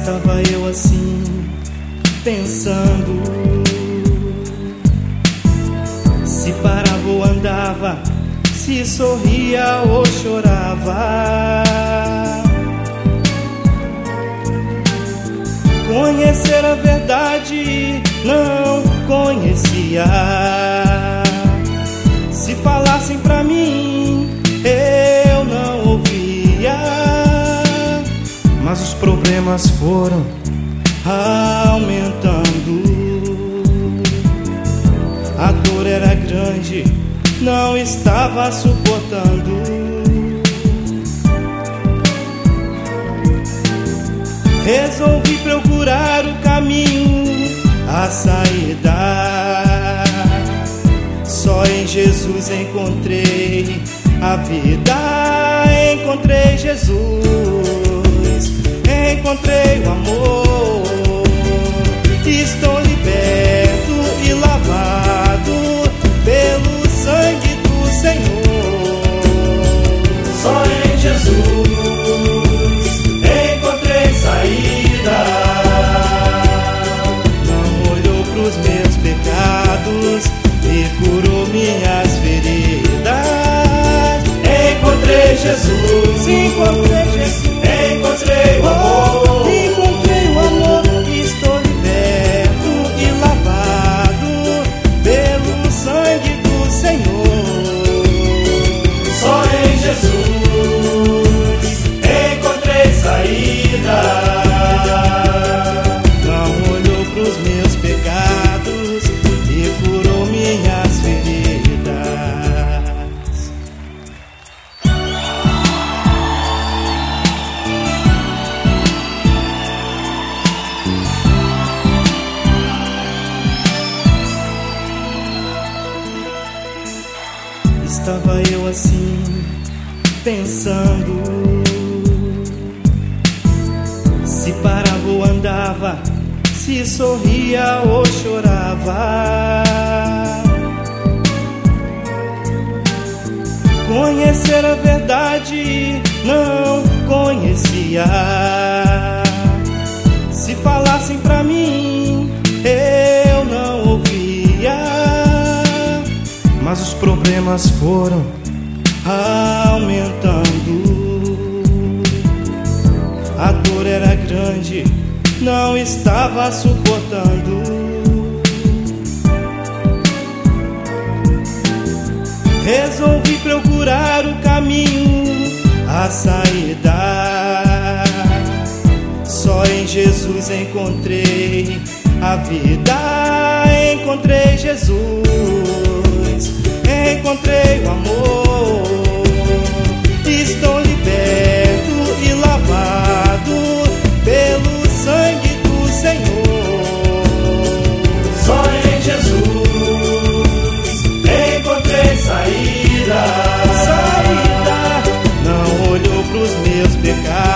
Estava eu assim, pensando, se parava ou andava, se sorria ou chorava. Conhecer a verdade não conhecia. Se falassem pra mim, eu não ouvia. Mas os problemas foram aumentando. A dor era grande, não estava suportando. Resolvi procurar o caminho, a saída. Só em Jesus encontrei a vida. Encontrei Jesus, encontrei o amor. Estou liberto e lavado pelo sangue do Senhor. Só em Jesus encontrei saída. Não olhou pros meus pecados e curou minhas feridas. Encontrei Jesus, Encontrei Jesus, encontrei o amor. encontrei o amor. Estou liberto e lavado pelo sangue do Senhor. Só em Jesus encontrei saída. Não olhou pros meus pecados e curou minhas feridas. Estava eu assim, pensando, se parava ou andava, se sorria ou chorava. Conhecer a verdade não conhecia. Se falassem pra mim, eu não ouvia. Mas os problemas foram aumentando. A dor era grande, não estava suportando. Resolvi procurar o caminho, a saída. Só em Jesus encontrei a vida. Encontrei Jesus, encontrei o amor. Estou liberto e lavado pelo sangue do Senhor. Só em Jesus encontrei saída. Saída, não olhou pros meus pecados